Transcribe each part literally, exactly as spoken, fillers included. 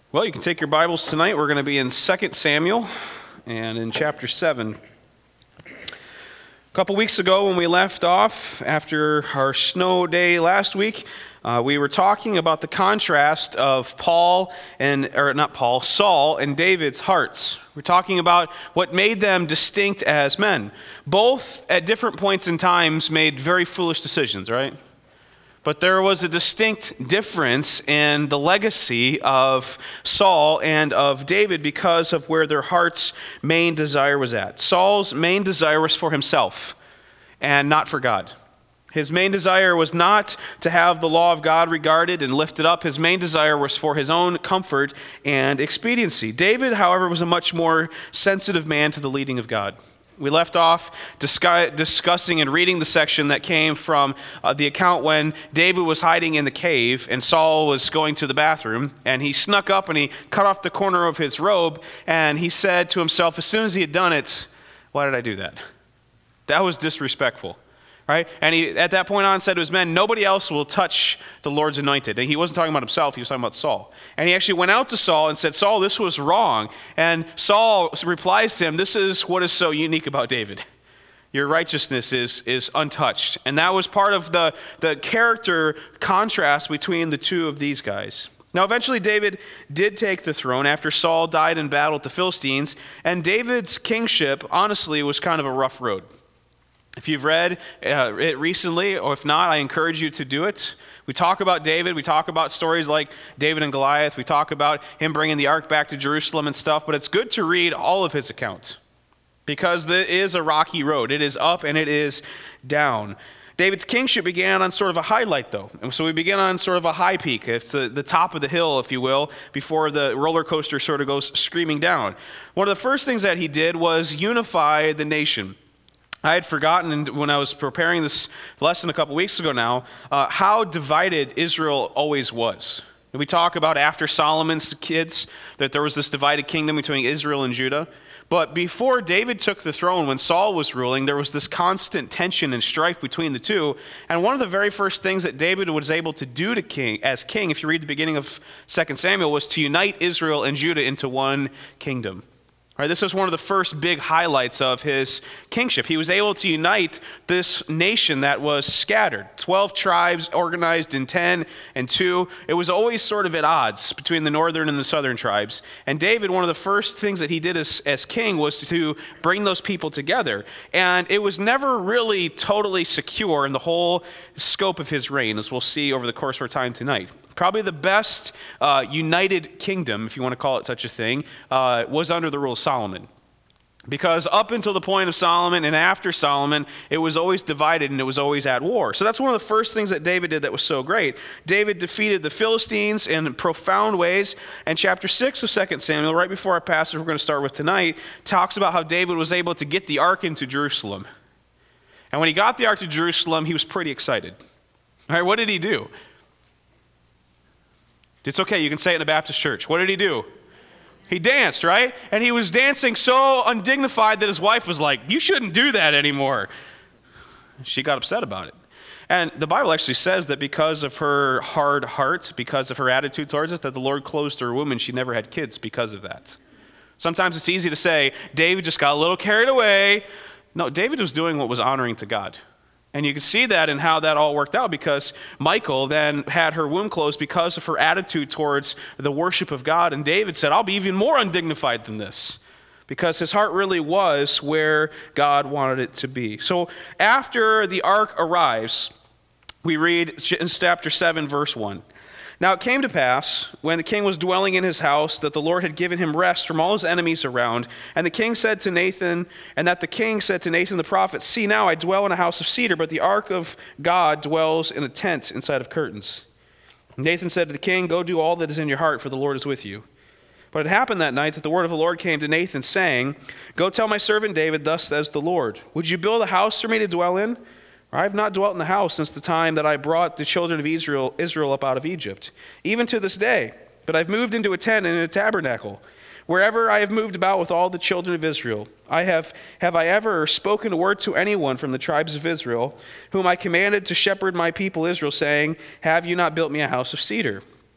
Well, you can take your Bibles tonight. We're going to be in Second Samuel and in chapter seven. A couple weeks ago when we left off after our snow day last week, uh, we were talking about the contrast of Paul and, or not Paul, Saul and David's hearts. We're talking about what made them distinct as men. Both at different points in times made very foolish decisions, right? But there was a distinct difference in the legacy of Saul and of David because of where their heart's main desire was at. Saul's main desire was for himself and not for God. His main desire was not to have the law of God regarded and lifted up. His main desire was for his own comfort and expediency. David, however, was a much more sensitive man to the leading of God. We left off discuss, discussing and reading the section that came from uh, the account when David was hiding in the cave and Saul was going to the bathroom, and he snuck up and he cut off the corner of his robe, and he said to himself, as soon as he had done it, why did I do that? That was disrespectful. Right? And he, at that point on, said to his men, nobody else will touch the Lord's anointed. And he wasn't talking about himself, he was talking about Saul. And he actually went out to Saul and said, Saul, this was wrong. And Saul replies to him, this is what is so unique about David. Your righteousness is, is untouched. And that was part of the, the character contrast between the two of these guys. Now, eventually David did take the throne after Saul died in battle with the Philistines. And David's kingship, honestly, was kind of a rough road. If you've read uh, it recently, or if not, I encourage you to do it. We talk about David. We talk about stories like David and Goliath. We talk about him bringing the ark back to Jerusalem and stuff. But it's good to read all of his accounts because it is a rocky road. It is up and it is down. David's kingship began on sort of a highlight, though. And so we begin on sort of a high peak. It's the, the top of the hill, if you will, before the roller coaster sort of goes screaming down. One of the first things that he did was unify the nation. I had forgotten when I was preparing this lesson a couple weeks ago now, uh, how divided Israel always was. We talk about after Solomon's kids, that there was this divided kingdom between Israel and Judah. But before David took the throne, when Saul was ruling, there was this constant tension and strife between the two. And one of the very first things that David was able to do to king, as king, if you read the beginning of Second Samuel, was to unite Israel and Judah into one kingdom. Right, this was one of the first big highlights of his kingship. He was able to unite this nation that was scattered. Twelve tribes organized in ten and two. It was always sort of at odds between the northern and the southern tribes. And David, one of the first things that he did as, as king was to bring those people together. And it was never really totally secure in the whole scope of his reign, as we'll see over the course of our time tonight. Probably the best uh, united kingdom, if you want to call it such a thing, uh, was under the rule of Solomon. Because up until the point of Solomon and after Solomon, it was always divided and it was always at war. So that's one of the first things that David did that was so great. David defeated the Philistines in profound ways. And chapter six of Second Samuel, right before our passage we're going to start with tonight, talks about how David was able to get the ark into Jerusalem. And when he got the ark to Jerusalem, he was pretty excited. All right, what did he do? It's okay, you can say it in a Baptist church. What did he do? He danced, right? And he was dancing so undignified that his wife was like, you shouldn't do that anymore. She got upset about it. And the Bible actually says that because of her hard heart, because of her attitude towards it, that the Lord closed her womb and she never had kids because of that. Sometimes it's easy to say, David just got a little carried away. No, David was doing what was honoring to God. And you can see that in how that all worked out because Michal then had her womb closed because of her attitude towards the worship of God. And David said, I'll be even more undignified than this because his heart really was where God wanted it to be. So after the ark arrives, we read in chapter seven, verse one. Now it came to pass, when the king was dwelling in his house, that the Lord had given him rest from all his enemies around. And the king said to Nathan, and that the king said to Nathan the prophet, see now, I dwell in a house of cedar, but the ark of God dwells in a tent inside of curtains. Nathan said to the king, go do all that is in your heart, for the Lord is with you. But it happened that night that the word of the Lord came to Nathan, saying, go tell my servant David, thus says the Lord, would you build a house for me to dwell in? I have not dwelt in the house since the time that I brought the children of Israel, Israel up out of Egypt, even to this day. But I've moved into a tent and in a tabernacle. Wherever I have moved about with all the children of Israel, I have, have I ever spoken a word to anyone from the tribes of Israel, whom I commanded to shepherd my people Israel, saying, have you not built me a house of cedar?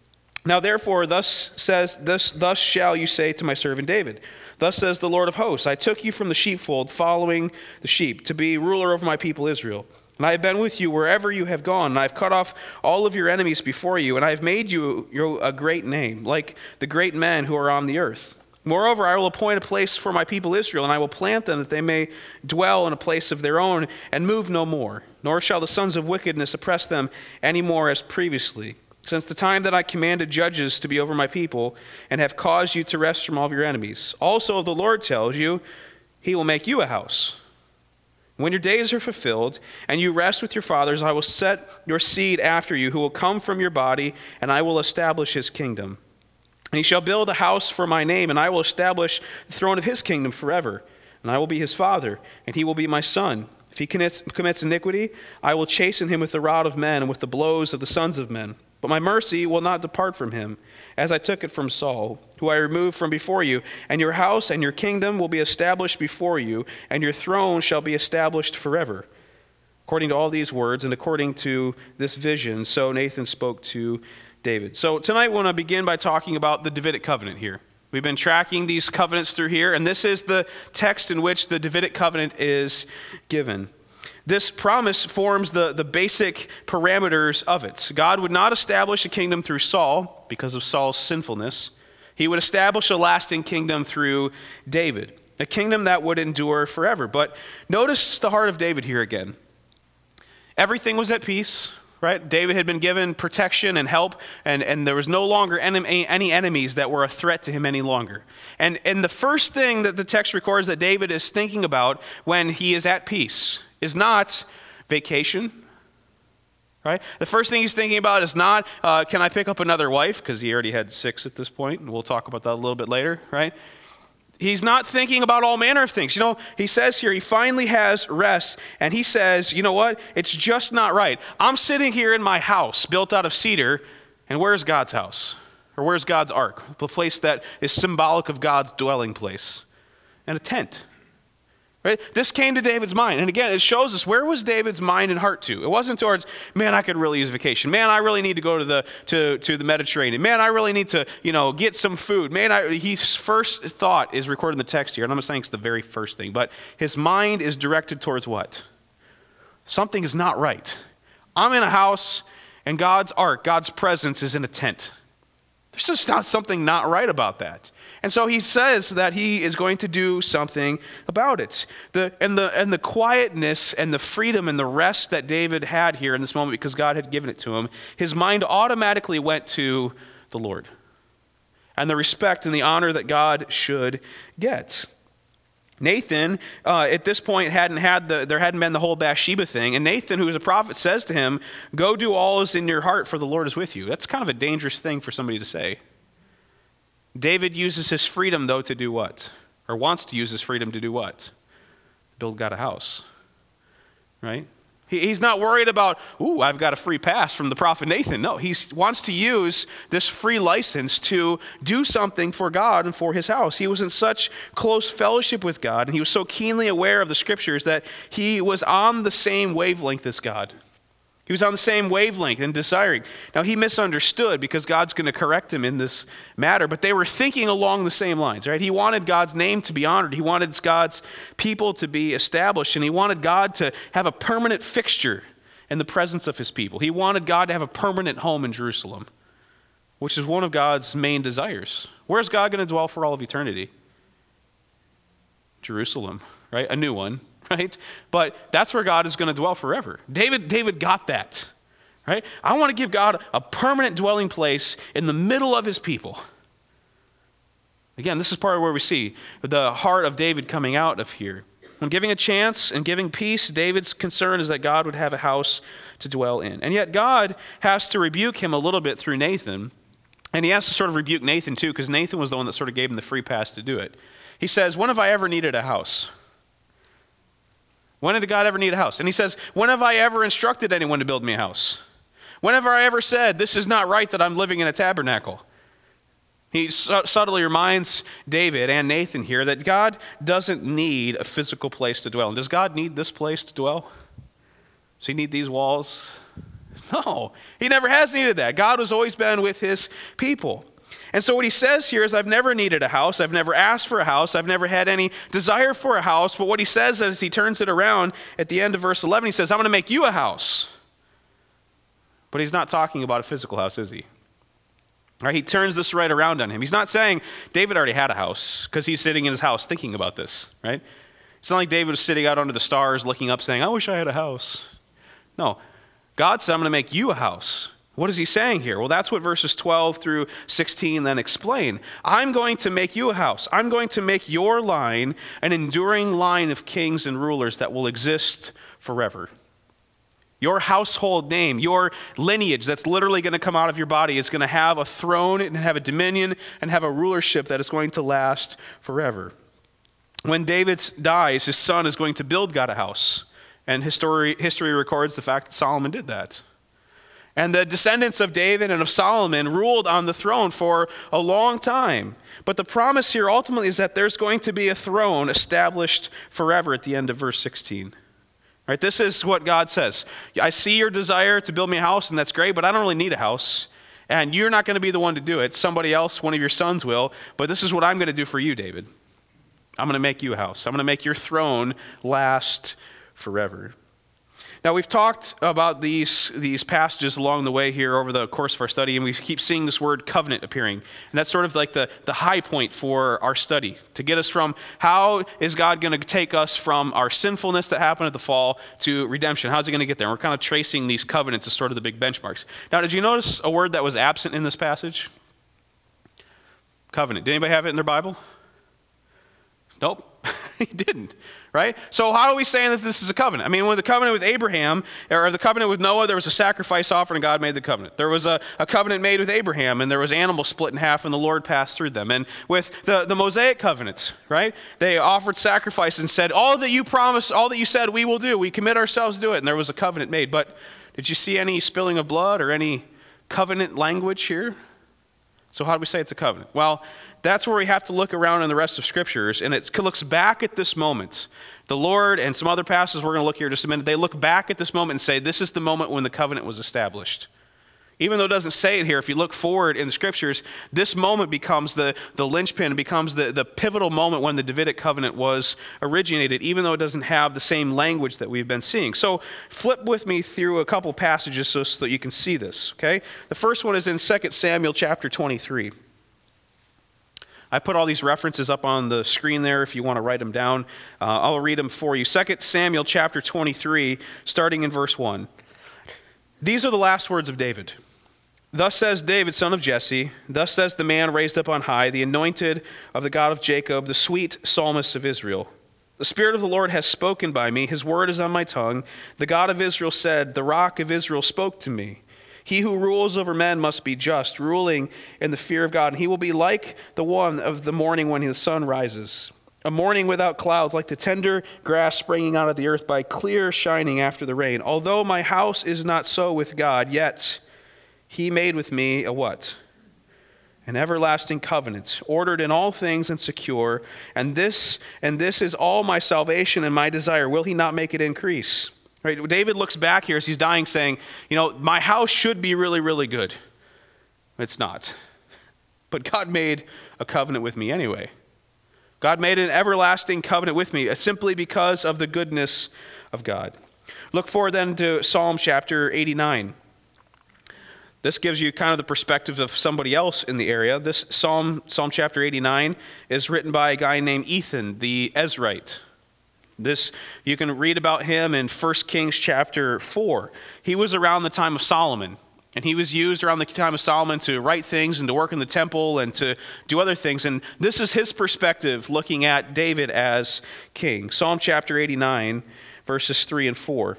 Now therefore, thus says this, thus shall you say to my servant David, thus says the Lord of hosts, I took you from the sheepfold, following the sheep, to be ruler over my people Israel. And I have been with you wherever you have gone, and I have cut off all of your enemies before you, and I have made you a great name, like the great men who are on the earth. Moreover, I will appoint a place for my people Israel, and I will plant them that they may dwell in a place of their own and move no more. Nor shall the sons of wickedness oppress them any more as previously, since the time that I commanded judges to be over my people and have caused you to rest from all of your enemies. Also the Lord tells you, he will make you a house. When your days are fulfilled and you rest with your fathers, I will set your seed after you, who will come from your body, and I will establish his kingdom. And he shall build a house for my name, and I will establish the throne of his kingdom forever. And I will be his father, and he will be my son. If he commits, commits iniquity, I will chasten him with the rod of men and with the blows of the sons of men. But my mercy will not depart from him, as I took it from Saul, who I removed from before you. And your house and your kingdom will be established before you, and your throne shall be established forever. According to all these words, and according to this vision, so Nathan spoke to David. So tonight we want to begin by talking about the Davidic covenant here. We've been tracking these covenants through here, and this is the text in which the Davidic covenant is given. This promise forms the, the basic parameters of it. God would not establish a kingdom through Saul because of Saul's sinfulness. He would establish a lasting kingdom through David, a kingdom that would endure forever. But notice the heart of David here again. Everything was at peace, right? David had been given protection and help, and, and there was no longer enemy, any enemies that were a threat to him any longer. And, and the first thing that the text records that David is thinking about when he is at peace is not vacation, right? The first thing he's thinking about is not, uh, can I pick up another wife? Because he already had six at this point, and we'll talk about that a little bit later, right? He's not thinking about all manner of things. You know, he says here, he finally has rest, and he says, you know what? It's just not right. I'm sitting here in my house built out of cedar, and where's God's house? Or where's God's ark? The place that is symbolic of God's dwelling place. And a tent. Right? This came to David's mind. And again, it shows us, where was David's mind and heart to? It wasn't towards, man, I could really use a vacation. Man, I really need to go to the to, to the Mediterranean. Man, I really need to, you know, get some food. Man, I, his first thought is recorded in the text here. And I'm not saying it's the very first thing, but his mind is directed towards what? Something is not right. I'm in a house, and God's ark, God's presence is in a tent. There's just not something not right about that. And so he says that he is going to do something about it. The, and, the, and the quietness and the freedom and the rest that David had here in this moment, because God had given it to him, his mind automatically went to the Lord and the respect and the honor that God should get. Nathan, uh, at this point, hadn't had the, there hadn't been the whole Bathsheba thing. And Nathan, who is a prophet, says to him, go do all is in your heart, for the Lord is with you. That's kind of a dangerous thing for somebody to say. David uses his freedom, though, to do what? Or wants to use his freedom to do what? Build God a house, right? He, he's not worried about, ooh, I've got a free pass from the prophet Nathan. No, he wants to use this free license to do something for God and for his house. He was in such close fellowship with God, and he was so keenly aware of the scriptures that he was on the same wavelength as God. He was on the same wavelength and desiring. Now, he misunderstood because God's going to correct him in this matter, but they were thinking along the same lines, right? He wanted God's name to be honored. He wanted God's people to be established, and he wanted God to have a permanent fixture in the presence of his people. He wanted God to have a permanent home in Jerusalem, which is one of God's main desires. Where's God going to dwell for all of eternity? Jerusalem, right? A new one. Right? But that's where God is going to dwell forever. David, David got that, right? I want to give God a permanent dwelling place in the middle of his people. Again, this is part of where we see the heart of David coming out of here. When giving a chance and giving peace, David's concern is that God would have a house to dwell in. And yet God has to rebuke him a little bit through Nathan. And he has to sort of rebuke Nathan too, because Nathan was the one that sort of gave him the free pass to do it. He says, when have I ever needed a house? When did God ever need a house? And he says, when have I ever instructed anyone to build me a house? When have I ever said, this is not right that I'm living in a tabernacle? He su- subtly reminds David and Nathan here that God doesn't need a physical place to dwell. And does God need this place to dwell? Does he need these walls? No, he never has needed that. God has always been with his people. And so what he says here is, I've never needed a house. I've never asked for a house. I've never had any desire for a house. But what he says as he turns it around at the end of verse eleven, he says, I'm going to make you a house. But he's not talking about a physical house, is he? Right, he turns this right around on him. He's not saying David already had a house because he's sitting in his house thinking about this, right? It's not like David was sitting out under the stars looking up saying, I wish I had a house. No, God said, I'm going to make you a house. What is he saying here? Well, that's what verses twelve through sixteen then explain. I'm going to make you a house. I'm going to make your line an enduring line of kings and rulers that will exist forever. Your household name, your lineage that's literally going to come out of your body is going to have a throne and have a dominion and have a rulership that is going to last forever. When David dies, his son is going to build God a house. And history, history records the fact that Solomon did that. And the descendants of David and of Solomon ruled on the throne for a long time. But the promise here ultimately is that there's going to be a throne established forever at the end of verse sixteen. Right, this is what God says. I see your desire to build me a house, and that's great, but I don't really need a house. And you're not going to be the one to do it. Somebody else, one of your sons will. But this is what I'm going to do for you, David. I'm going to make you a house. I'm going to make your throne last forever. Now, we've talked about these, these passages along the way here over the course of our study, and we keep seeing this word covenant appearing. And that's sort of like the, the high point for our study, to get us from how is God going to take us from our sinfulness that happened at the fall to redemption. How's he going to get there? And we're kind of tracing these covenants as sort of the big benchmarks. Now, did you notice a word that was absent in this passage? Covenant. Did anybody have it in their Bible? Nope, he didn't, right? So how are we saying that this is a covenant? I mean, with the covenant with Abraham, or the covenant with Noah, there was a sacrifice offered and God made the covenant. There was a, a covenant made with Abraham, and there was animals split in half and the Lord passed through them. And with the, the Mosaic covenants, right, they offered sacrifice and said, all that you promised, all that you said we will do, we commit ourselves to do it. And there was a covenant made. But did you see any spilling of blood or any covenant language here? So how do we say it's a covenant? Well, that's where we have to look around in the rest of Scriptures, and it looks back at this moment. The Lord and some other passages we're going to look here in just a minute, they look back at this moment and say, this is the moment when the covenant was established. Even though it doesn't say it here, if you look forward in the Scriptures, this moment becomes the, the linchpin, becomes the, the pivotal moment when the Davidic covenant was originated, even though it doesn't have the same language that we've been seeing. So flip with me through a couple passages so, so that you can see this, okay? The first one is in Second Samuel chapter twenty-three. I put all these references up on the screen there if you want to write them down. Uh, I'll read them for you. Second Samuel chapter twenty-three, starting in verse one. These are the last words of David. Thus says David, son of Jesse, thus says the man raised up on high, the anointed of the God of Jacob, the sweet psalmist of Israel. The Spirit of the Lord has spoken by me, his word is on my tongue. The God of Israel said, the rock of Israel spoke to me. He who rules over men must be just, ruling in the fear of God. And he will be like the one of the morning when the sun rises. A morning without clouds, like the tender grass springing out of the earth by clear shining after the rain. Although my house is not so with God, yet he made with me a what? An everlasting covenant, ordered in all things and secure. And this, and this is all my salvation and my desire. Will he not make it increase? Right? David looks back here as he's dying saying, you know, my house should be really, really good. It's not. But God made a covenant with me anyway. God made an everlasting covenant with me simply because of the goodness of God. Look forward then to Psalm chapter eighty-nine. This gives you kind of the perspective of somebody else in the area. This Psalm, Psalm chapter eighty-nine is written by a guy named Ethan, the Ezrahite. This, you can read about him in First Kings chapter four. He was around the time of Solomon, and he was used around the time of Solomon to write things and to work in the temple and to do other things. And this is his perspective looking at David as king. Psalm chapter eighty-nine, verses three and four.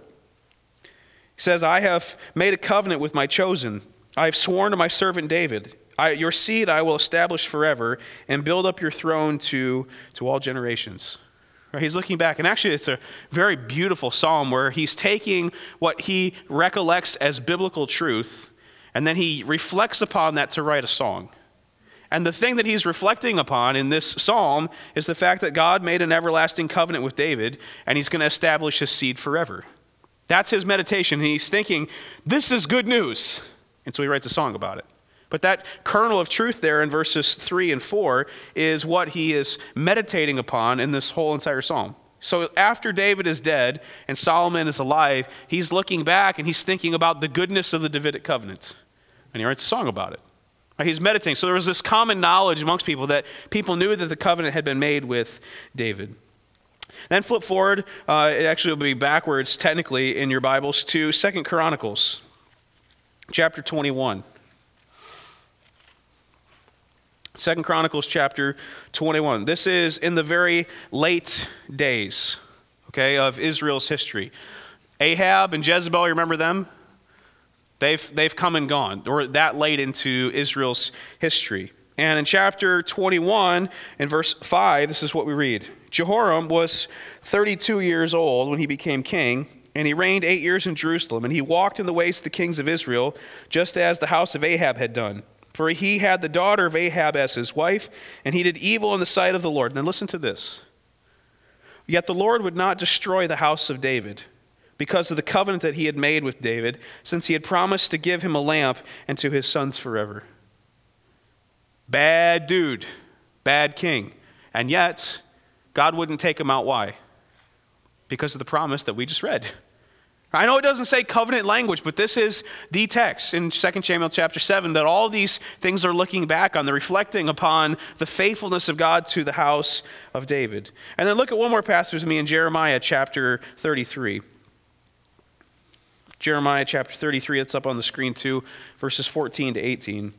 He says, I have made a covenant with my chosen. I have sworn to my servant David. I, your seed I will establish forever and build up your throne to, to all generations. Right, he's looking back, and actually it's a very beautiful psalm where he's taking what he recollects as biblical truth, and then he reflects upon that to write a song. And the thing that he's reflecting upon in this psalm is the fact that God made an everlasting covenant with David, and he's going to establish his seed forever. That's his meditation. And he's thinking, this is good news. And so he writes a song about it. But that kernel of truth there in verses three and four is what he is meditating upon in this whole entire psalm. So after David is dead and Solomon is alive, he's looking back and he's thinking about the goodness of the Davidic covenant. And he writes a song about it. He's meditating. So there was this common knowledge amongst people that people knew that the covenant had been made with David. Then flip forward, uh, it actually will be backwards technically in your Bibles to Second Chronicles, chapter twenty-one. Second Chronicles chapter twenty-one. This is in the very late days, okay, of Israel's history. Ahab and Jezebel, you remember them? They've, they've come and gone. Or that late into Israel's history. And in chapter twenty-one, in verse five, this is what we read. Jehoram was thirty-two years old when he became king, and he reigned eight years in Jerusalem. And he walked in the ways of the kings of Israel, just as the house of Ahab had done. For he had the daughter of Ahab as his wife, and he did evil in the sight of the Lord. Now listen to this. Yet the Lord would not destroy the house of David, because of the covenant that he had made with David, since he had promised to give him a lamp and to his sons forever. Bad dude, bad king. And yet, God wouldn't take him out. Why? Because of the promise that we just read. I know it doesn't say covenant language, but this is the text in Second Samuel chapter seven that all these things are looking back on. They're reflecting upon the faithfulness of God to the house of David. And then look at one more passage with me in Jeremiah chapter thirty-three. Jeremiah chapter thirty-three, it's up on the screen too, verses fourteen to eighteen.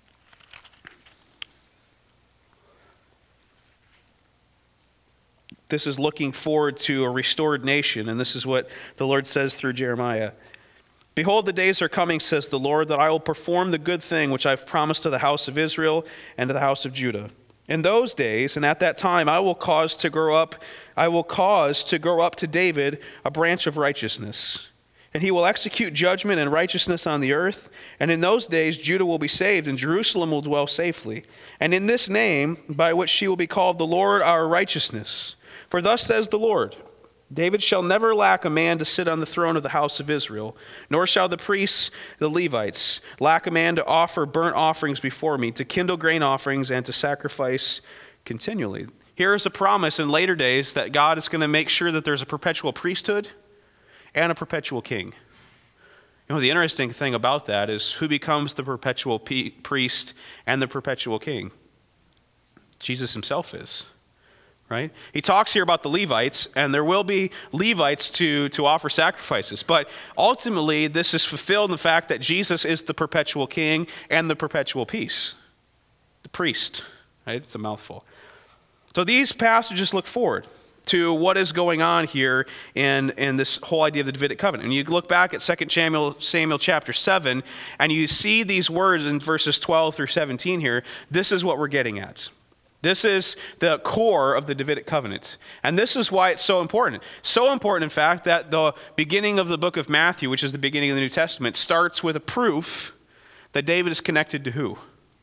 This is looking forward to a restored nation, and this is what the Lord says through Jeremiah. Behold, the days are coming, says the Lord, that I will perform the good thing which I've promised to the house of Israel and to the house of Judah. In those days, and at that time, I will cause to grow up, I will cause to grow up to David a branch of righteousness. And he will execute judgment and righteousness on the earth. And in those days, Judah will be saved, and Jerusalem will dwell safely. And in this name, by which she will be called the Lord our righteousness. For thus says the Lord, David shall never lack a man to sit on the throne of the house of Israel, nor shall the priests, the Levites, lack a man to offer burnt offerings before me, to kindle grain offerings, and to sacrifice continually. Here is a promise in later days that God is going to make sure that there's a perpetual priesthood and a perpetual king. You know, the interesting thing about that is who becomes the perpetual p- priest and the perpetual king? Jesus himself is. Right? He talks here about the Levites, and there will be Levites to, to offer sacrifices. But ultimately, this is fulfilled in the fact that Jesus is the perpetual king and the perpetual peace. The priest. Right? It's a mouthful. So these passages look forward to what is going on here in, in this whole idea of the Davidic covenant. And you look back at Second Samuel, Samuel chapter seven, and you see these words in verses twelve through seventeen here. This is what we're getting at. This is the core of the Davidic covenant. And this is why it's so important. So important, in fact, that the beginning of the book of Matthew, which is the beginning of the New Testament, starts with a proof that David is connected to who?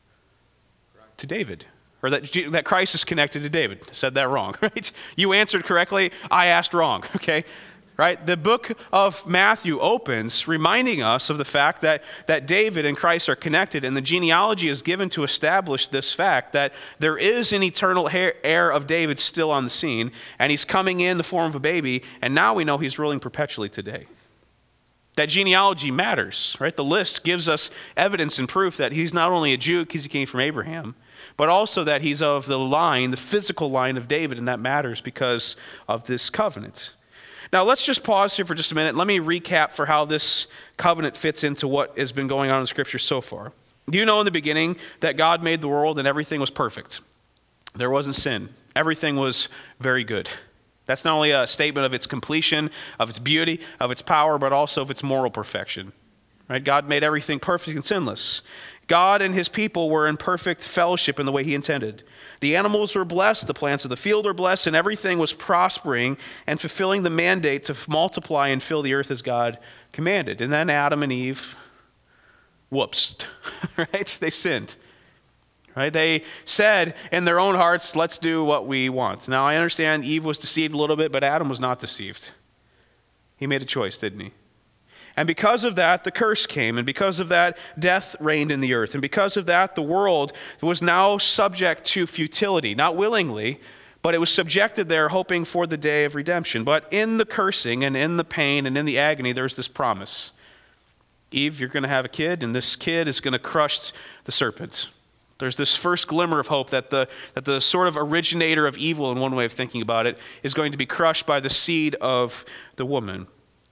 To David. Or that, that Christ is connected to David. I said that wrong, right? You answered correctly. I asked wrong, okay? Right? The book of Matthew opens reminding us of the fact that, that David and Christ are connected, and the genealogy is given to establish this fact that there is an eternal heir of David still on the scene, and he's coming in the form of a baby, and now we know he's ruling perpetually today. That genealogy matters, right? The list gives us evidence and proof that he's not only a Jew because he came from Abraham, but also that he's of the line, the physical line of David, and that matters because of this covenant. Now, let's just pause here for just a minute. Let me recap for how this covenant fits into what has been going on in Scripture so far. Do you know in the beginning that God made the world and everything was perfect? There wasn't sin. Everything was very good. That's not only a statement of its completion, of its beauty, of its power, but also of its moral perfection. Right? God made everything perfect and sinless. God and his people were in perfect fellowship in the way he intended. The animals were blessed, the plants of the field were blessed, and everything was prospering and fulfilling the mandate to multiply and fill the earth as God commanded. And then Adam and Eve, whoops, right? They sinned. Right? They said in their own hearts, let's do what we want. Now, I understand Eve was deceived a little bit, but Adam was not deceived. He made a choice, didn't he? And because of that, the curse came. And because of that, death reigned in the earth. And because of that, the world was now subject to futility, not willingly, but it was subjected there hoping for the day of redemption. But in the cursing and in the pain and in the agony, there's this promise. Eve, you're going to have a kid, and this kid is going to crush the serpent. There's this first glimmer of hope that the, that the sort of originator of evil, in one way of thinking about it, is going to be crushed by the seed of the woman.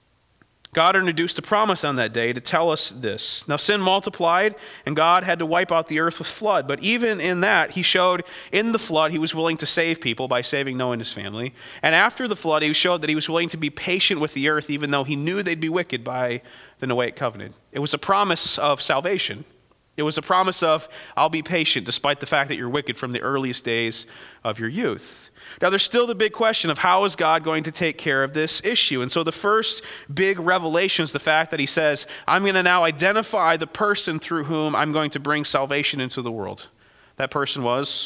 God introduced a promise on that day to tell us this. Now, sin multiplied, and God had to wipe out the earth with flood. But even in that, he showed in the flood he was willing to save people by saving Noah and his family. And after the flood, he showed that he was willing to be patient with the earth, even though he knew they'd be wicked by the Noahic covenant. It was a promise of salvation. It was a promise of, I'll be patient despite the fact that you're wicked from the earliest days of your youth. Now, there's still the big question of how is God going to take care of this issue? And so the first big revelation is the fact that he says, I'm going to now identify the person through whom I'm going to bring salvation into the world. That person was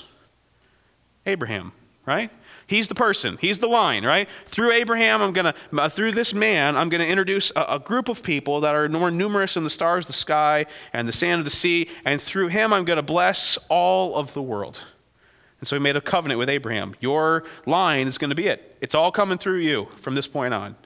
Abraham, right? He's the person. He's the line, right? Through Abraham, I'm going to, uh, through this man, I'm going to introduce a, a group of people that are more numerous than the stars of the sky and the sand of the sea. And through him, I'm going to bless all of the world. And so he made a covenant with Abraham. Your line is going to be it. It's all coming through you from this point on.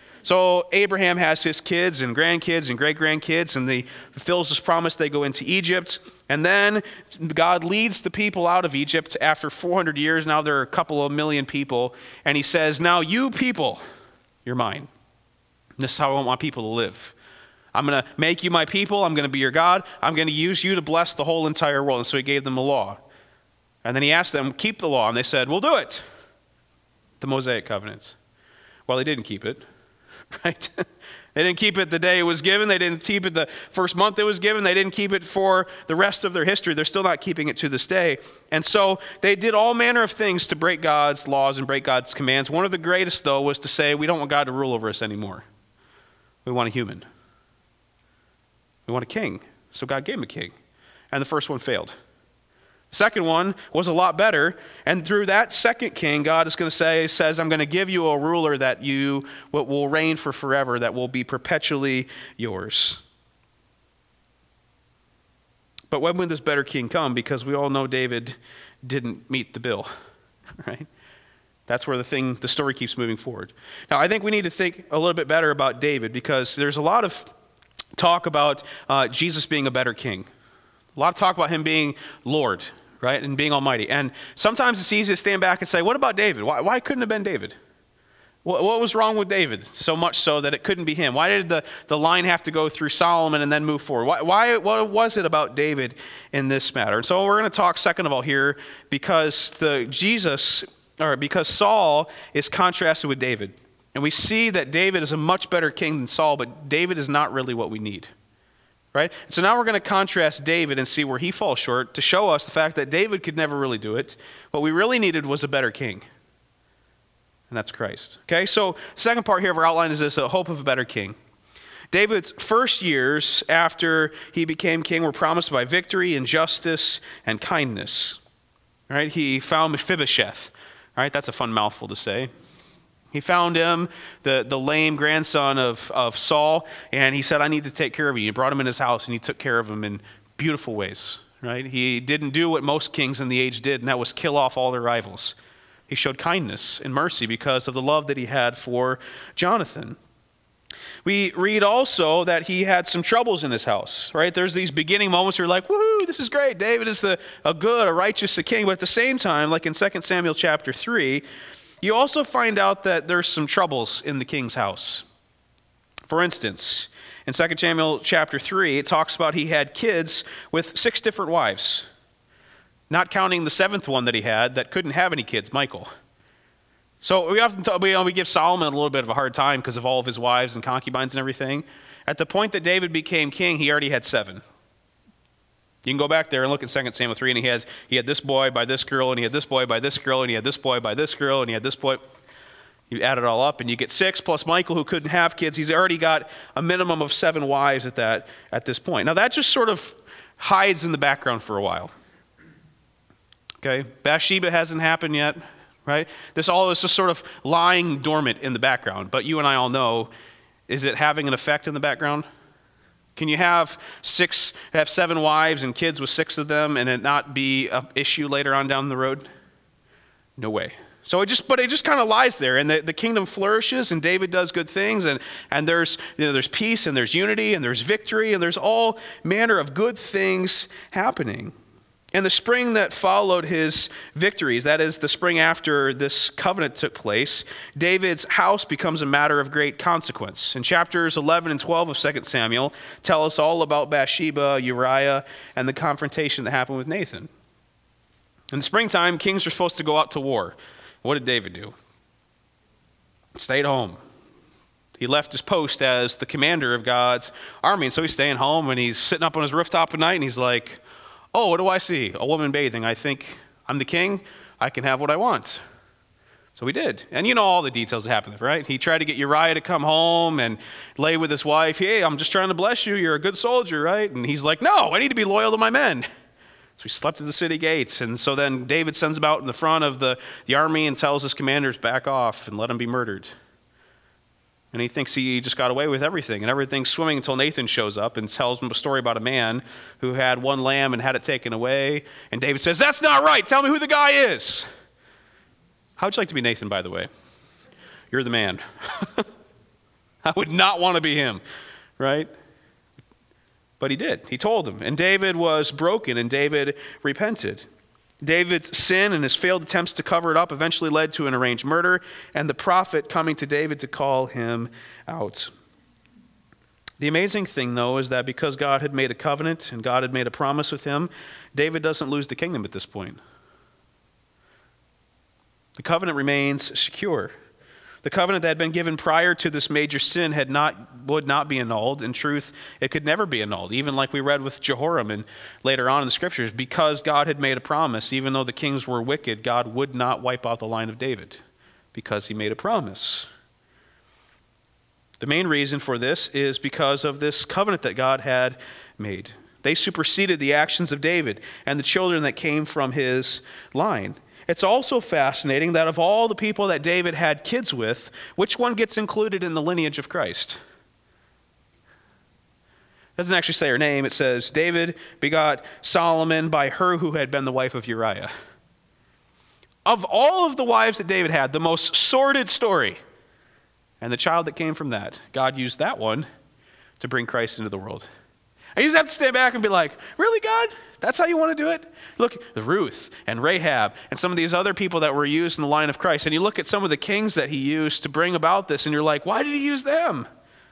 So Abraham has his kids and grandkids and great-grandkids, and he fulfills his promise. They go into Egypt. And then God leads the people out of Egypt after four hundred years. Now there are a couple of million people. And he says, now you people, you're mine. This is how I want my people to live. I'm going to make you my people. I'm going to be your God. I'm going to use you to bless the whole entire world. And so he gave them the law. And then he asked them, keep the law. And they said, we'll do it. The Mosaic covenants. Well, they didn't keep it, right? They didn't keep it the day it was given. They didn't keep it the first month it was given. They didn't keep it for the rest of their history. They're still not keeping it to this day. And so they did all manner of things to break God's laws and break God's commands. One of the greatest, though, was to say, we don't want God to rule over us anymore. We want a human. We want a king. So God gave him a king. And the first one failed. Second one was a lot better, and through that second king, God is going to say, says, I'm going to give you a ruler that you will, will reign for forever, that will be perpetually yours. But when would this better king come? Because we all know David didn't meet the bill, right? That's where the thing, the story keeps moving forward. Now, I think we need to think a little bit better about David, because there's a lot of talk about uh, Jesus being a better king. A lot of talk about him being Lord, right, and being almighty. And sometimes it's easy to stand back and say, what about David? Why, why couldn't it have been David? What, what was wrong with David so much so that it couldn't be him? Why did the, the line have to go through Solomon and then move forward? Why, why, what was it about David in this matter? And so we're going to talk second of all here because the Jesus, or because Saul is contrasted with David. And we see that David is a much better king than Saul, but David is not really what we need. Right? So now we're going to contrast David and see where he falls short to show us the fact that David could never really do it. What we really needed was a better king. And that's Christ. Okay, so the second part here of our outline is this, the hope of a better king. David's first years after he became king were promised by victory and justice and kindness. Right? He found Mephibosheth. Right? That's a fun mouthful to say. He found him, the, the lame grandson of, of Saul, and he said, I need to take care of you. He brought him in his house, and he took care of him in beautiful ways. Right? He didn't do what most kings in the age did, and that was kill off all their rivals. He showed kindness and mercy because of the love that he had for Jonathan. We read also that he had some troubles in his house, right? There's these beginning moments where you're like, woohoo, this is great. David is the, a good, a righteous a king. But at the same time, like in Second Samuel chapter three, you also find out that there's some troubles in the king's house. For instance, in Second Samuel chapter three, it talks about he had kids with six different wives, not counting the seventh one that he had that couldn't have any kids, Michal. So we often talk, we, you know, we give Solomon a little bit of a hard time because of all of his wives and concubines and everything. At the point that David became king, he already had seven. You can go back there and look at Second Samuel three, and he has he had this boy by this girl, and he had this boy by this girl, and he had this boy by this girl, and he had this boy. You add it all up, and you get six plus Michal, who couldn't have kids. He's already got a minimum of seven wives at that at this point. Now that just sort of hides in the background for a while. Okay, Bathsheba hasn't happened yet, right? This all is just sort of lying dormant in the background. But you and I all know Is it having an effect in the background? Can you have six, have seven wives and kids with six of them and it not be an issue later on down the road? No way. So it just, but it just kind of lies there, and the, the kingdom flourishes, and David does good things, and, and there's, you know, there's peace, and there's unity, and there's victory, and there's all manner of good things happening. And the spring that followed his victories, that is the spring after this covenant took place, David's house becomes a matter of great consequence. And chapters eleven and twelve of Second Samuel tell us all about Bathsheba, Uriah, and the confrontation that happened with Nathan. In the springtime, kings are supposed to go out to war. What did David do? Stayed home. He left his post as the commander of God's army, and so he's staying home, and he's sitting up on his rooftop at night, and he's like, oh, what do I see? A woman bathing. I think I'm the king. I can have what I want. So he did. And you know all the details that happened, right? He tried to get Uriah to come home and lay with his wife. Hey, I'm just trying to bless you. You're a good soldier, right? And he's like, no, I need to be loyal to my men. So he slept at the city gates. And so then David sends him out in the front of the, the army and tells his commanders, back off and let him be murdered. And he thinks he just got away with everything. And everything's swimming until Nathan shows up and tells him a story about a man who had one lamb and had it taken away. And David says, that's not right. Tell me who the guy is. How'd you like to be Nathan, by the way? You're the man. I would not want to be him, right? But he did. He told him. And David was broken, and David repented. David's sin and his failed attempts to cover it up eventually led to an arranged murder, and the prophet coming to David to call him out. The amazing thing, though, is that because God had made a covenant and God had made a promise with him, David doesn't lose the kingdom at this point. The covenant remains secure. The covenant that had been given prior to this major sin had not, would not be annulled. In truth, it could never be annulled, even like we read with Jehoram and later on in the scriptures. Because God had made a promise, even though the kings were wicked, God would not wipe out the line of David because he made a promise. The main reason for this is because of this covenant that God had made. They superseded the actions of David and the children that came from his line. It's also fascinating that of all the people that David had kids with, which one gets included in the lineage of Christ? It doesn't actually say her name. It says, David begot Solomon by her who had been the wife of Uriah. Of all of the wives that David had, the most sordid story, and the child that came from that, God used that one to bring Christ into the world. And you just have to stand back and be like, really, God? That's how you want to do it? Look, Ruth and Rahab and some of these other people that were used in the line of Christ. And you look at some of the kings that he used to bring about this, and you're like, why did he use them?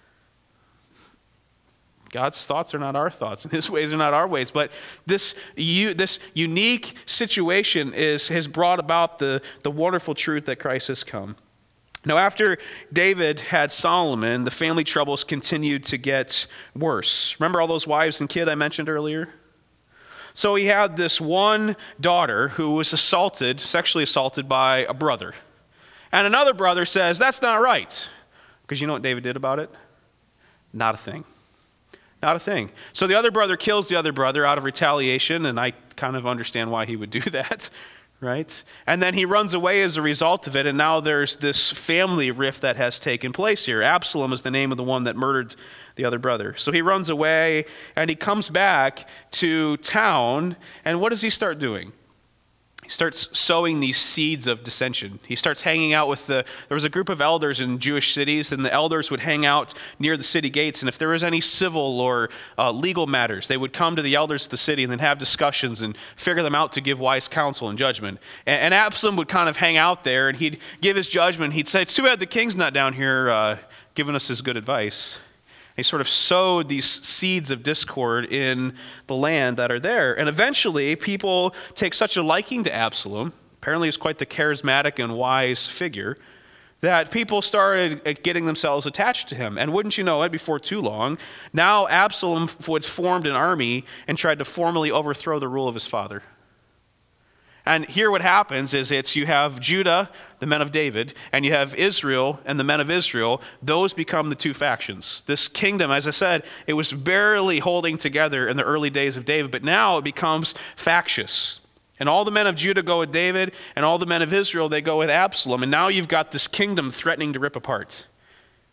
God's thoughts are not our thoughts, and his ways are not our ways. But this you, this unique situation is has brought about the, the wonderful truth that Christ has come. Now, after David had Solomon, the family troubles continued to get worse. Remember all those wives and kid I mentioned earlier? So he had this one daughter who was assaulted, sexually assaulted by a brother. And another brother says, that's not right. Because you know what David did about it? Not a thing. Not a thing. So the other brother kills the other brother out of retaliation, and I kind of understand why he would do that, right? And then he runs away as a result of it, and now there's this family rift that has taken place here. Absalom is the name of the one that murdered the other brother. So he runs away, and he comes back to town, and what does he start doing? He starts sowing these seeds of dissension. He starts hanging out with the, there was a group of elders in Jewish cities, and the elders would hang out near the city gates, and if there was any civil or uh, legal matters, they would come to the elders of the city and then have discussions and figure them out to give wise counsel and judgment. And, and Absalom would kind of hang out there, and he'd give his judgment. He'd say, it's too bad the king's not down here uh, giving us his good advice. He sort of sowed these seeds of discord in the land that are there. And eventually, people take such a liking to Absalom, apparently he's quite the charismatic and wise figure, that people started getting themselves attached to him. And wouldn't you know it, before too long, now Absalom was formed an army and tried to formally overthrow the rule of his father. And here what happens is it's you have Judah, the men of David, and you have Israel and the men of Israel. Those become the two factions. This kingdom, as I said, it was barely holding together in the early days of David, but now it becomes factious. And all the men of Judah go with David, and all the men of Israel, they go with Absalom. And now you've got this kingdom threatening to rip apart.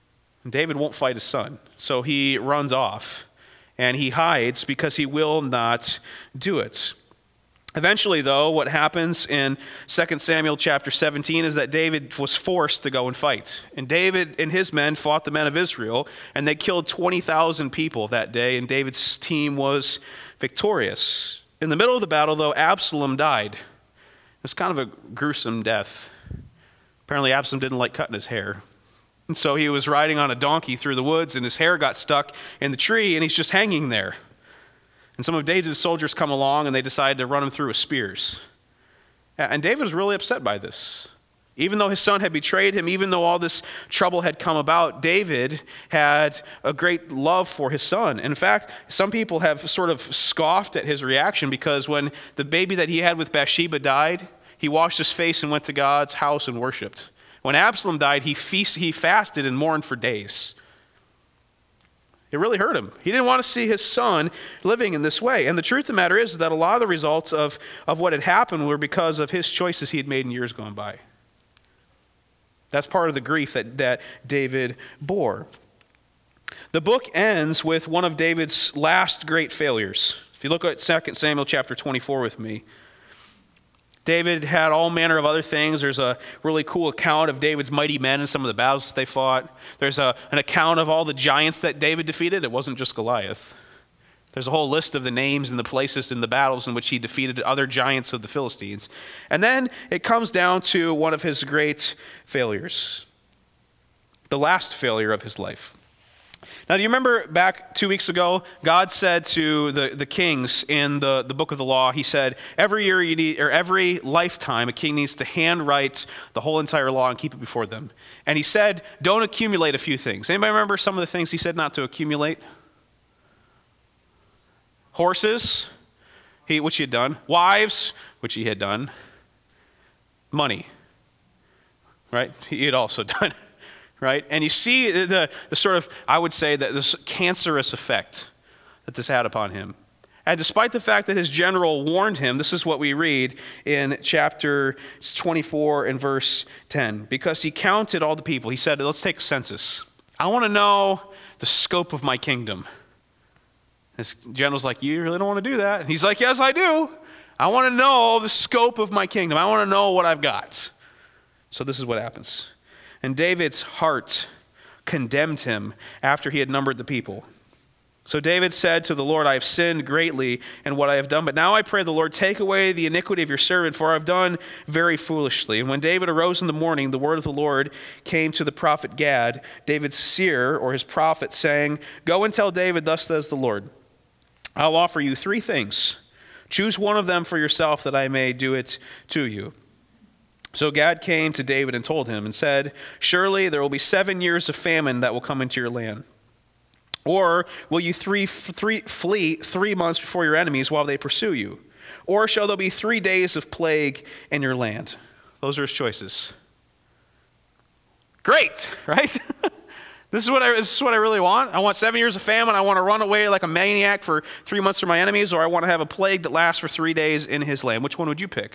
David won't fight his son, so he runs off and he hides because he will not do it. Eventually, though, what happens in Second Samuel chapter seventeen is that David was forced to go and fight. And David and his men fought the men of Israel, and they killed twenty thousand people that day, and David's team was victorious. In the middle of the battle, though, Absalom died. It's kind of a gruesome death. Apparently, Absalom didn't like cutting his hair. And so he was riding on a donkey through the woods, and his hair got stuck in the tree, and he's just hanging there. And some of David's soldiers come along, and they decide to run him through with spears. And David was really upset by this. Even though his son had betrayed him, even though all this trouble had come about, David had a great love for his son. In fact, some people have sort of scoffed at his reaction because when the baby that he had with Bathsheba died, he washed his face and went to God's house and worshiped. When Absalom died, he feast, he fasted and mourned for days. It really hurt him. He didn't want to see his son living in this way. And the truth of the matter is that a lot of the results of, of what had happened were because of his choices he had made in years gone by. That's part of the grief that, that David bore. The book ends with one of David's last great failures. If you look at Second Samuel chapter twenty-four with me, David had all manner of other things. There's a really cool account of David's mighty men and some of the battles that they fought. There's a, an account of all the giants that David defeated. It wasn't just Goliath. There's a whole list of the names and the places in the battles in which he defeated other giants of the Philistines. And then it comes down to one of his great failures, the last failure of his life. Now, do you remember back two weeks ago, God said to the, the kings in the, the book of the law, he said, every year you need, or every lifetime, a king needs to handwrite the whole entire law and keep it before them. And he said, don't accumulate a few things. Anybody remember some of the things he said not to accumulate? Horses, he, which he had done. Wives, which he had done. Money, right? He had also done. Right? And you see the, the sort of, I would say, that this cancerous effect that this had upon him. And despite the fact that his general warned him, this is what we read in chapter twenty-four and verse ten. Because he counted all the people. He said, let's take a census. I want to know the scope of my kingdom. His general's like, you really don't want to do that? And he's like, yes, I do. I want to know the scope of my kingdom. I want to know what I've got. So this is what happens. And David's heart condemned him after he had numbered the people. So David said to the Lord, I have sinned greatly in what I have done, but now I pray the Lord, take away the iniquity of your servant, for I have done very foolishly. And when David arose in the morning, the word of the Lord came to the prophet Gad, David's seer, or his prophet, saying, go and tell David, thus says the Lord, I'll offer you three things. Choose one of them for yourself that I may do it to you. So Gad came to David and told him and said, surely there will be seven years of famine that will come into your land. Or will you three, three, flee three months before your enemies while they pursue you? Or shall there be three days of plague in your land? Those are his choices. Great, right? This is what I, this is what I really want. I want seven years of famine. I want to run away like a maniac for three months from my enemies, or I want to have a plague that lasts for three days in his land. Which one would you pick?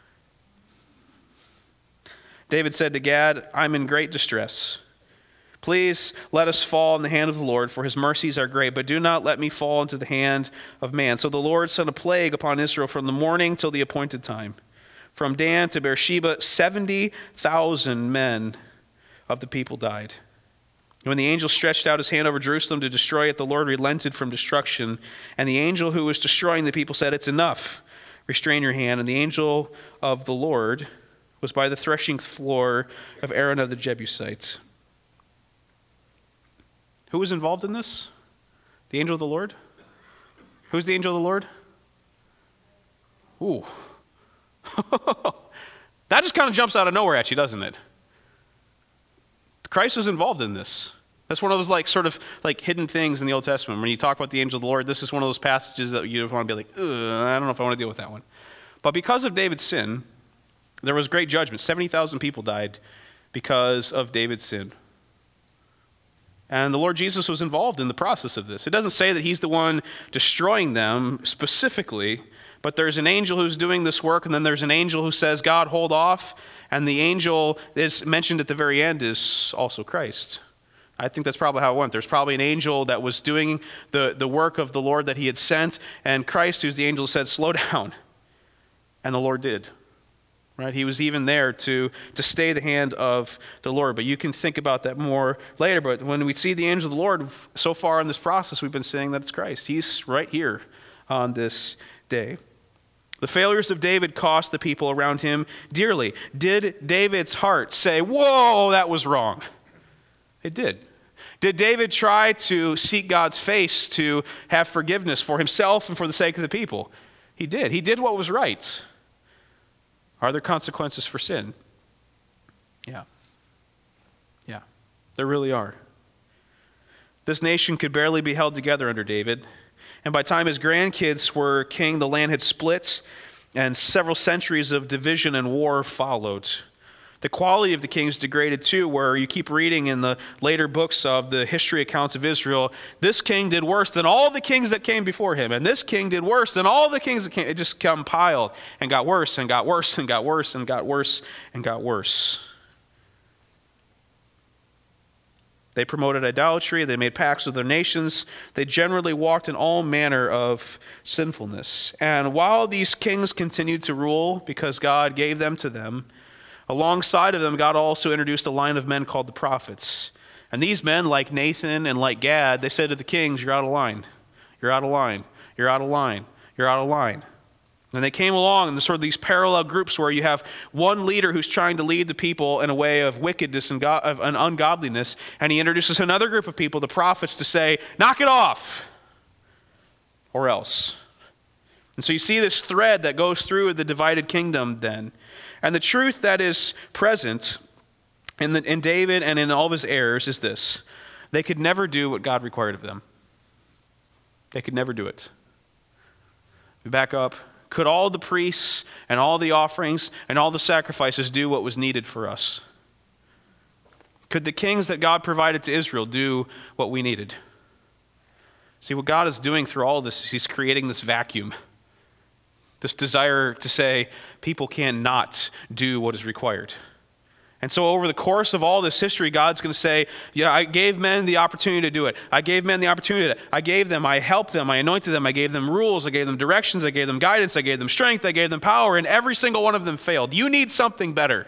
David said to Gad, I'm in great distress. Please let us fall in the hand of the Lord, for his mercies are great, but do not let me fall into the hand of man. So the Lord sent a plague upon Israel from the morning till the appointed time. From Dan to Beersheba, seventy thousand men of the people died. When the angel stretched out his hand over Jerusalem to destroy it, the Lord relented from destruction. And the angel who was destroying the people said, it's enough. Restrain your hand. And the angel of the Lord was by the threshing floor of Aaron of the Jebusites. Who was involved in this? The angel of the Lord? Who's the angel of the Lord? Ooh. That just kind of jumps out of nowhere at you, doesn't it? Christ was involved in this. That's one of those like sort of like hidden things in the Old Testament. When you talk about the angel of the Lord, this is one of those passages that you want to be like, I don't know if I want to deal with that one. But because of David's sin, there was great judgment. seventy thousand people died because of David's sin. And the Lord Jesus was involved in the process of this. It doesn't say that he's the one destroying them specifically, but there's an angel who's doing this work, and then there's an angel who says, God, hold off. And the angel is mentioned at the very end is also Christ. I think that's probably how it went. There's probably an angel that was doing the, the work of the Lord that he had sent, and Christ, who's the angel, said, slow down. And the Lord did. Right? He was even there to, to stay the hand of the Lord. But you can think about that more later. But when we see the angel of the Lord, so far in this process, we've been saying that it's Christ. He's right here on this day. The failures of David cost the people around him dearly. Did David's heart say, whoa, that was wrong? It did. Did David try to seek God's face to have forgiveness for himself and for the sake of the people? He did. He did what was right. Are there consequences for sin? Yeah. Yeah, there really are. This nation could barely be held together under David. And by the time his grandkids were king, the land had split, and several centuries of division and war followed. The quality of the kings degraded too, where you keep reading in the later books of the history accounts of Israel, this king did worse than all the kings that came before him, and this king did worse than all the kings that came. It just compiled and got worse and got worse and got worse and got worse and got worse. They promoted idolatry. They made pacts with their nations. They generally walked in all manner of sinfulness. And while these kings continued to rule because God gave them to them, alongside of them, God also introduced a line of men called the prophets. And these men, like Nathan and like Gad, they said to the kings, you're out of line. You're out of line. You're out of line. You're out of line. And they came along in the sort of these parallel groups where you have one leader who's trying to lead the people in a way of wickedness and, go- of, and ungodliness, and he introduces another group of people, the prophets, to say, knock it off, or else. And so you see this thread that goes through the divided kingdom then. And the truth that is present in, the, in David and in all of his heirs is this. They could never do what God required of them. They could never do it. We back up. Could all the priests and all the offerings and all the sacrifices do what was needed for us? Could the kings that God provided to Israel do what we needed? See, what God is doing through all of this is he's creating this vacuum. This desire to say people cannot do what is required. And so over the course of all this history, God's going to say, yeah, I gave men the opportunity to do it. I gave men the opportunity to, I gave them, I helped them, I anointed them, I gave them rules, I gave them directions, I gave them guidance, I gave them strength, I gave them power, and every single one of them failed. You need something better.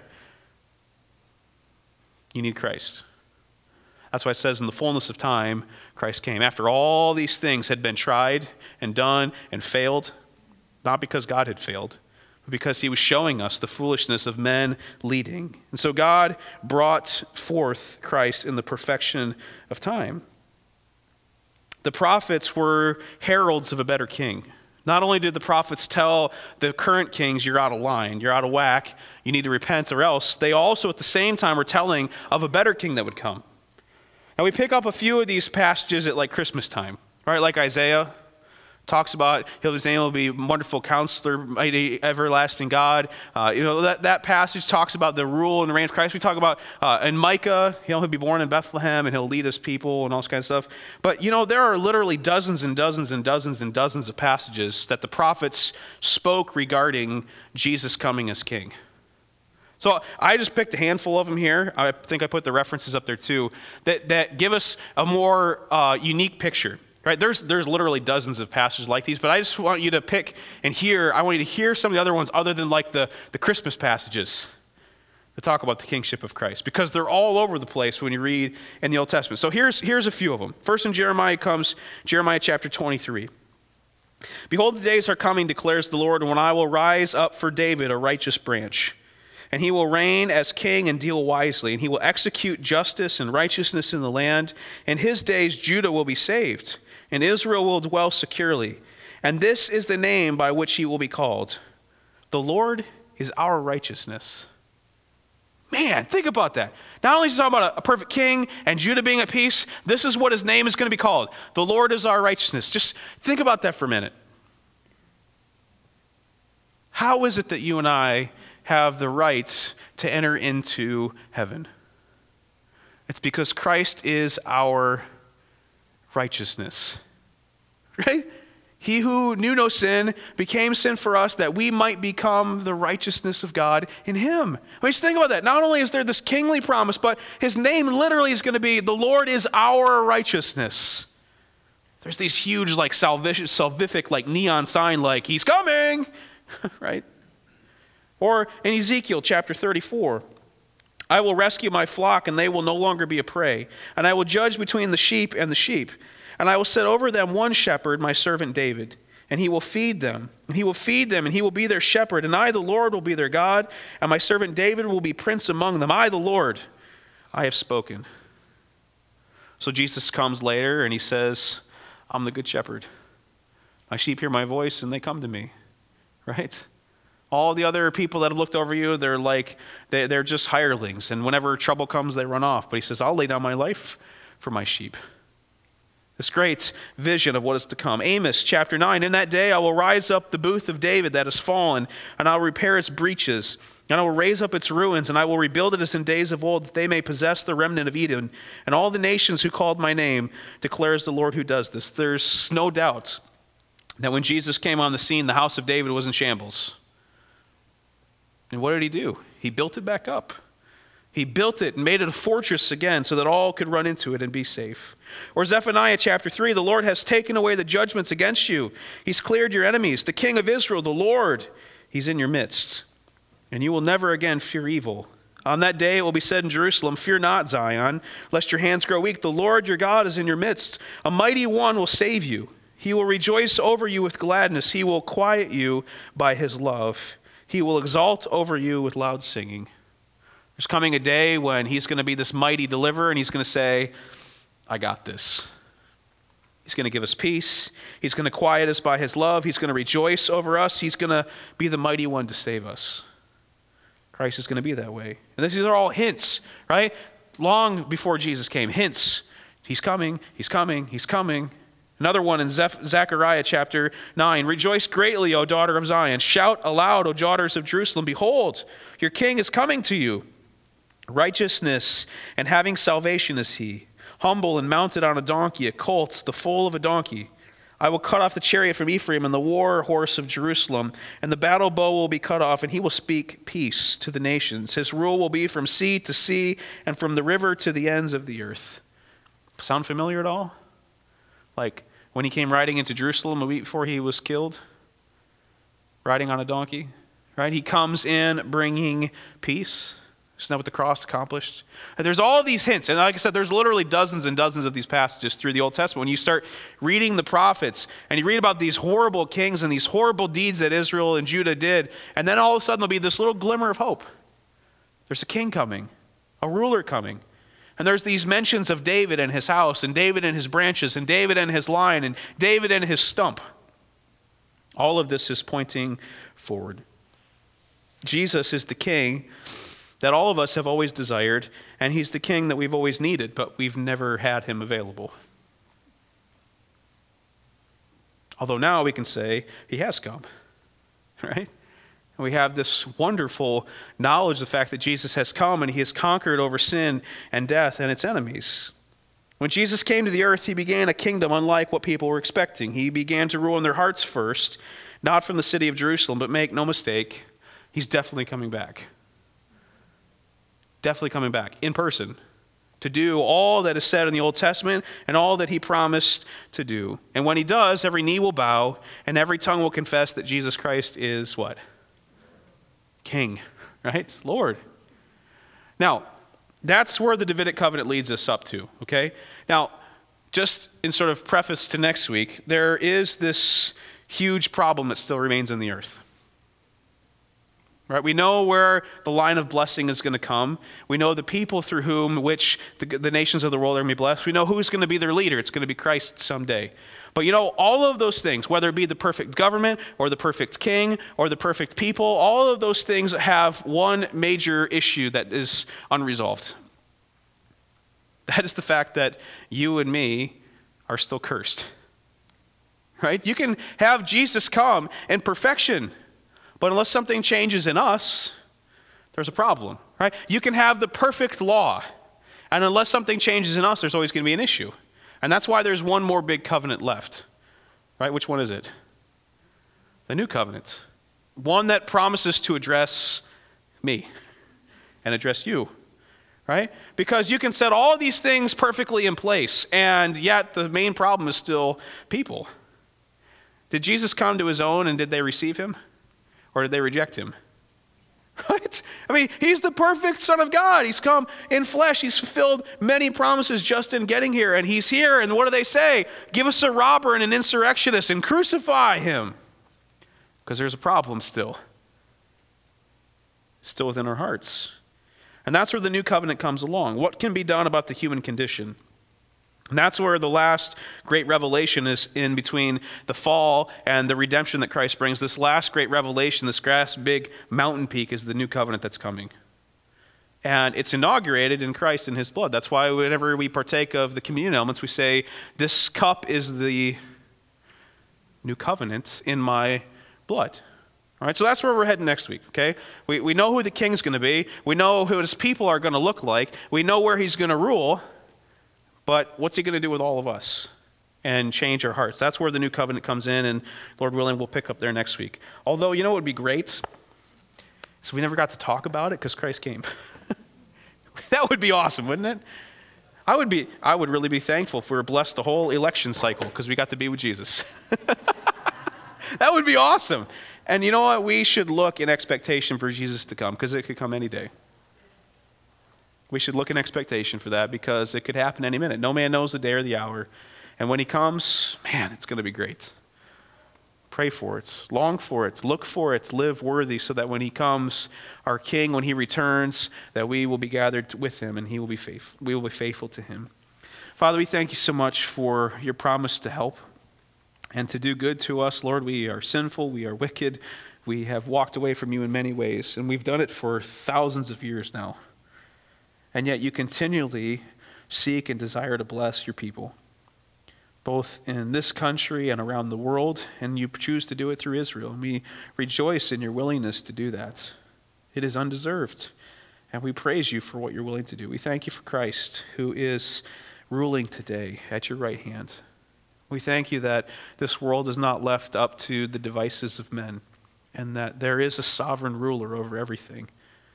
You need Christ. That's why it says in the fullness of time, Christ came. After all these things had been tried and done and failed, not because God had failed, but because he was showing us the foolishness of men leading. And so God brought forth Christ in the perfection of time. The prophets were heralds of a better king. Not only did the prophets tell the current kings, you're out of line, you're out of whack, you need to repent or else, they also at the same time were telling of a better king that would come. Now we pick up a few of these passages at like Christmas time, right? Like Isaiah talks about his name will be Wonderful Counselor, Mighty Everlasting God. Uh, you know, that, that passage talks about the rule and the reign of Christ. We talk about uh, in Micah, you know, he'll be born in Bethlehem and he'll lead his people and all this kind of stuff. But, you know, there are literally dozens and dozens and dozens and dozens of passages that the prophets spoke regarding Jesus coming as king. So I just picked a handful of them here. I think I put the references up there too, that, that give us a more uh, unique picture. Right, there's there's literally dozens of passages like these, but I just want you to pick and hear, I want you to hear some of the other ones other than like the, the Christmas passages that talk about the kingship of Christ, because they're all over the place when you read in the Old Testament. So here's, here's a few of them. First in Jeremiah comes Jeremiah chapter twenty-three. Behold, the days are coming, declares the Lord, when I will rise up for David a righteous branch. And he will reign as king and deal wisely, and he will execute justice and righteousness in the land. In his days Judah will be saved, and Israel will dwell securely. And this is the name by which he will be called. The Lord is our righteousness. Man, think about that. Not only is he talking about a perfect king and Judah being at peace, this is what his name is going to be called. The Lord is our righteousness. Just think about that for a minute. How is it that you and I have the right to enter into heaven? It's because Christ is our righteousness. Right? He who knew no sin became sin for us that we might become the righteousness of God in him. I mean, just think about that. Not only is there this kingly promise, but his name literally is going to be, the Lord is our righteousness. There's these huge, like, salvific, salvific, like, neon sign, like, he's coming, right? Or in Ezekiel chapter thirty-four, I will rescue my flock, and they will no longer be a prey. And I will judge between the sheep and the sheep. And I will set over them one shepherd, my servant David, and he will feed them. And he will feed them, and he will be their shepherd. And I, the Lord, will be their God, and my servant David will be prince among them. I, the Lord, I have spoken. So Jesus comes later, and he says, I'm the good shepherd. My sheep hear my voice, and they come to me, right? All the other people that have looked over you, they're like, they, they're just hirelings. And whenever trouble comes, they run off. But he says, I'll lay down my life for my sheep. This great vision of what is to come. Amos chapter nine, in that day I will rise up the booth of David that has fallen, and I will repair its breaches, and I will raise up its ruins, and I will rebuild it as in days of old, that they may possess the remnant of Edom. And all the nations who called my name, declares the Lord who does this. There's no doubt that when Jesus came on the scene, the house of David was in shambles. And what did he do? He built it back up. He built it and made it a fortress again so that all could run into it and be safe. Or Zephaniah chapter three, the Lord has taken away the judgments against you. He's cleared your enemies. The King of Israel, the Lord, he's in your midst. And you will never again fear evil. On that day it will be said in Jerusalem, fear not, Zion, lest your hands grow weak. The Lord your God is in your midst. A mighty one will save you. He will rejoice over you with gladness. He will quiet you by his love. He will exalt over you with loud singing. There's coming a day when he's going to be this mighty deliverer, and he's going to say, I got this. He's going to give us peace. He's going to quiet us by his love. He's going to rejoice over us. He's going to be the mighty one to save us. Christ is going to be that way. And these are all hints, right? Long before Jesus came, hints. He's coming, he's coming, he's coming. Another one in Zechariah chapter nine. Rejoice greatly, O daughter of Zion. Shout aloud, O daughters of Jerusalem. Behold, your king is coming to you. Righteousness and having salvation is he. Humble and mounted on a donkey, a colt, the foal of a donkey. I will cut off the chariot from Ephraim and the war horse of Jerusalem, and the battle bow will be cut off, and he will speak peace to the nations. His rule will be from sea to sea and from the river to the ends of the earth. Sound familiar at all? Like when he came riding into Jerusalem a week before he was killed, riding on a donkey, right? He comes in bringing peace. Isn't that what the cross accomplished? And there's all these hints. And like I said, there's literally dozens and dozens of these passages through the Old Testament. When you start reading the prophets and you read about these horrible kings and these horrible deeds that Israel and Judah did, and then all of a sudden there'll be this little glimmer of hope. There's a king coming, a ruler coming. And there's these mentions of David and his house, and David and his branches, and David and his line, and David and his stump. All of this is pointing forward. Jesus is the king that all of us have always desired, and he's the king that we've always needed, but we've never had him available. Although now we can say he has come, right? And we have this wonderful knowledge of the fact that Jesus has come and he has conquered over sin and death and its enemies. When Jesus came to the earth, he began a kingdom unlike what people were expecting. He began to rule in their hearts first, not from the city of Jerusalem, but make no mistake, he's definitely coming back. Definitely coming back in person to do all that is said in the Old Testament and all that he promised to do. And when he does, every knee will bow and every tongue will confess that Jesus Christ is what? King, right? Lord. Now, that's where the Davidic covenant leads us up to, okay? Now, just in sort of preface to next week, there is this huge problem that still remains on the earth. Right? We know where the line of blessing is going to come. We know the people through whom which the, the nations of the world are going to be blessed. We know who's going to be their leader. It's going to be Christ someday. But you know, all of those things, whether it be the perfect government or the perfect king or the perfect people, all of those things have one major issue that is unresolved. That is the fact that you and me are still cursed. Right? You can have Jesus come in perfection, but unless something changes in us, there's a problem, right? You can have the perfect law, and unless something changes in us, there's always going to be an issue. And that's why there's one more big covenant left. right? Which one is it? The new covenant. One that promises to address me and address you, right? Because you can set all these things perfectly in place, and yet the main problem is still people. Did Jesus come to his own, and did they receive him? Or did they reject him? Right? I mean, he's the perfect Son of God. He's come in flesh. He's fulfilled many promises just in getting here. And he's here, and what do they say? Give us a robber and an insurrectionist and crucify him. Because there's a problem still. Still within our hearts. And that's where the new covenant comes along. What can be done about the human condition? And that's where the last great revelation is, in between the fall and the redemption that Christ brings. This last great revelation, this last big mountain peak, is the new covenant that's coming. And it's inaugurated in Christ and his blood. That's why whenever we partake of the communion elements, we say, this cup is the new covenant in my blood. All right, so that's where we're heading next week, okay? We, we know who the king's going to be. We know who his people are going to look like. We know where he's going to rule. But what's he going to do with all of us and change our hearts? That's where the new covenant comes in, and Lord willing, we'll pick up there next week. Although, you know what would be great? So we never got to talk about it because Christ came. That would be awesome, wouldn't it? I would be. I would really be thankful if we were blessed the whole election cycle because we got to be with Jesus. That would be awesome. And you know what? We should look in expectation for Jesus to come because it could come any day. We should look in expectation for that because it could happen any minute. No man knows the day or the hour. And when he comes, man, it's going to be great. Pray for it. Long for it. Look for it. Live worthy so that when he comes, our King, when he returns, that we will be gathered with him and he will be faithful. We will be faithful to him. Father, we thank you so much for your promise to help and to do good to us. Lord, we are sinful. We are wicked. We have walked away from you in many ways, and we've done it for thousands of years now. And yet you continually seek and desire to bless your people, both in this country and around the world, and you choose to do it through Israel. And we rejoice in your willingness to do that. It is undeserved, and we praise you for what you're willing to do. We thank you for Christ, who is ruling today at your right hand. We thank you that this world is not left up to the devices of men, and that there is a sovereign ruler over everything.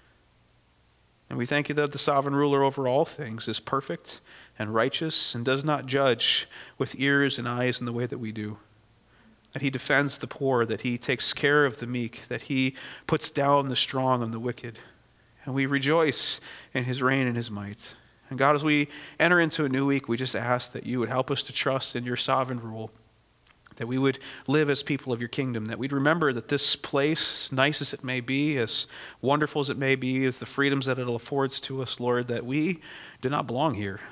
And we thank you that the sovereign ruler over all things is perfect and righteous and does not judge with ears and eyes in the way that we do. That he defends the poor, that he takes care of the meek, that he puts down the strong and the wicked. And we rejoice in his reign and his might. And God, as we enter into a new week, we just ask that you would help us to trust in your sovereign rule, that we would live as people of your kingdom, that we'd remember that this place, nice as it may be, as wonderful as it may be, as the freedoms that it affords to us, Lord, that we do not belong here.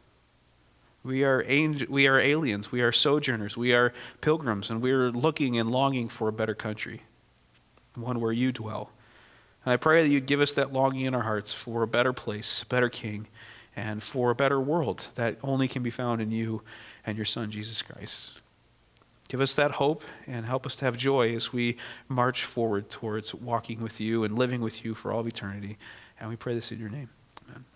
We are ang- we are aliens, we are sojourners, we are pilgrims, and we are looking and longing for a better country, one where you dwell. And I pray that you'd give us that longing in our hearts for a better place, a better king, and for a better world that only can be found in you and your Son, Jesus Christ. Give us that hope and help us to have joy as we march forward towards walking with you and living with you for all of eternity. And we pray this in your name. Amen.